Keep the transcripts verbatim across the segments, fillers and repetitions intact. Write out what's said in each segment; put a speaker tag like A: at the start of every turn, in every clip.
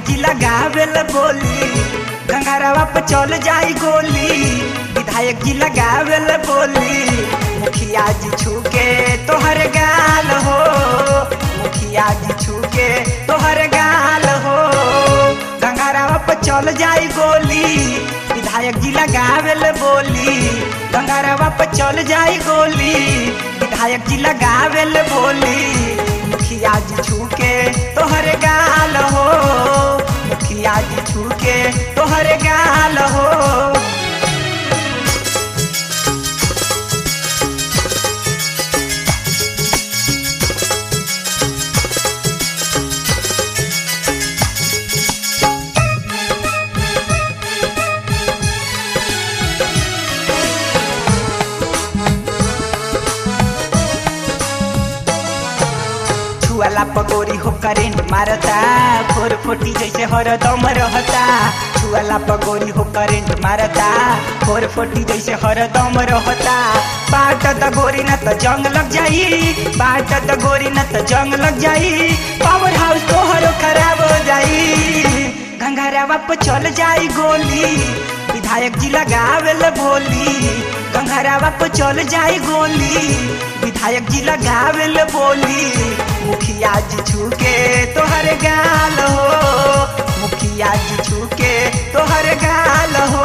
A: विधायक जी लगावेल बोली घंघरावा पे चल जाई गोली। विधायक जी लगावेल बोली मुखिया जी छूके तोहर गाल हो, मुखिया जी छूके तोहर गाल हो। घंघरावा पे चल जाई गोली विधायक जी लगावेल बोली घंघरावा पे चल जाई गोली। विधायक जी लगावेल बोली मुखिया जी छूके तोहर गाल हो, मुखिया जी छूके तोहर गाल हो। छुआला पगोरी हो करेंट मारता फोर फोटी जैसे हरदम रहता। छुआला पगोरी हो करेंट मारता फोर फोटी जैसे हरदम रहता। बाट द गोरी न त जंग लग जाई, बाट द गोरी न त जंग लग जाई। पावर हाउस तोहरो खराब हो जाई। घंघरावा पे चल जाई गोली विधायक जी लगावेल बोली घंघरावा पे चल जाई गोली। विधायक जी लगावेल बोली मुखिया जी छूके तोहर गाल हो, मुखिया जी छूके तोहर गाल हो।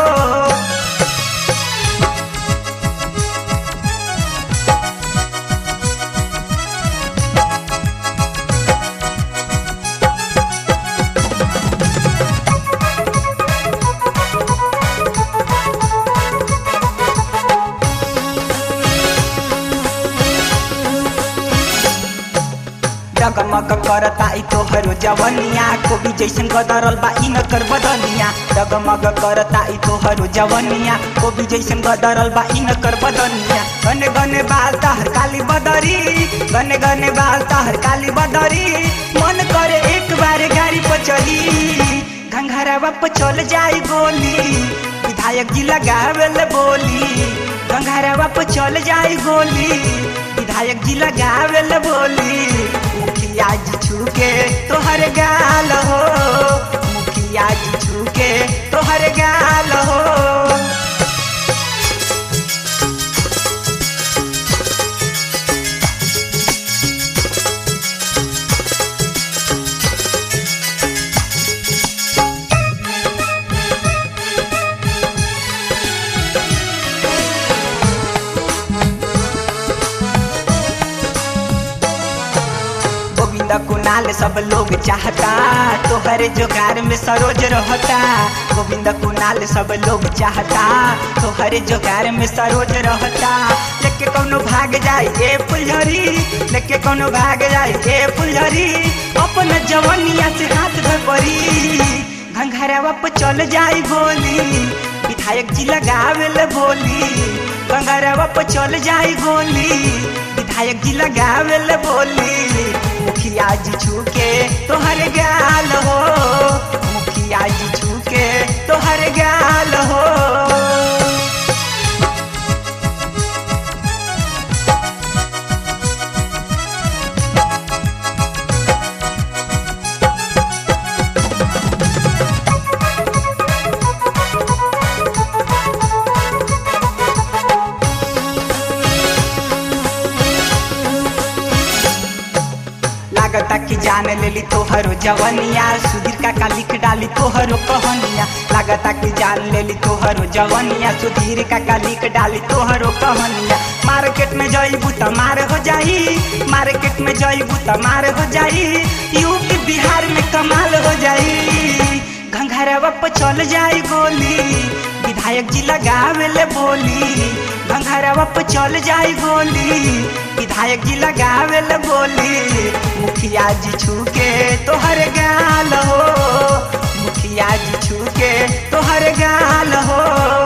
A: डगमग करता ई तोहरो जवनिया कोबी जैसन गदरल बा ई नकर बदनिया। डगमग करता ई तोहरो जवनिया कोबी जैसन गदरल बा ई नकर बदनिया। गने गने बाल तहर काली बदरी, गने गने बाल तहर काली बदरी। मन करे एक बार गाड़ी पर चली घंघरावा पे चल जाई गोली। विधायक जी लगावेल बोली घंघरावा पे चल जाई गोली। विधायक जी लगावेल बोली मुखिया जी छूके तोहर गाल हो, मुखिया जी छूके तोहर गाल हो। कुनाल सब लोग चाहता तोहरे जोगार में सरोज रहता। गोविंद कुनाल सब लोग चाहता तोहरे जोगार में सरोज रहता। लेके कोनो भाग जाए ए फुलझड़ी, लेके कोनो भाग जाए ए फुलझड़ी। अपन जवनिया से हाथ धरी घंघरावा पे चल जाई गोली। विधायक जी लगावेल बोली घंघरावा पे चल जाई गोली। विधायक जी लगावेल बोली मुखिया जी छूके तोहर गाल हो, मुखिया जी छूके तोहर गाल हो। लागता कि जान लेली तोहरो जवनिया सुधीर काका लिख डाली तोहरो कहानिया। लागता कि जान लेली तोहरो जवनिया सुधीर काका लिख डाली तोहरो कहानिया। मार्केट में जईबू त मार हो जाई, मार्केट में जईबू त मार हो जाई। यूपी बिहार में कमाल हो जाई। घंघरावा पे चल जाई गोली विधायक जी लगावेल बोली घंघरावा पे चल जाई गोली। विधायक जी लगावेल बोली मुखिया जी छूके तोहर गाल हो, मुखिया जी छूके तोहर गाल हो।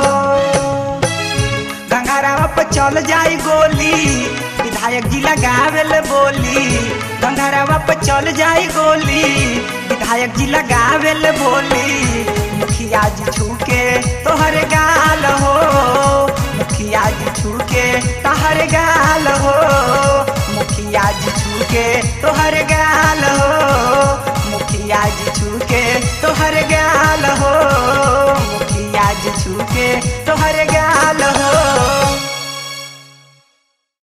A: घंघरावा पे चल जाई गोली विधायक जी लगावेल बोली घंघरावा पे चल जाई गोली। विधायक जी लगावेल बोली मुखिया जी छूके तोहर गाल हो, मुखिया जी छूके तोहर गाल हो, मुखिया जी छूके तोहर गाल हो, मुखिया मुखिया जी छूके तोहर गाल हो मुखिया जी छूके तोहर गाल हो।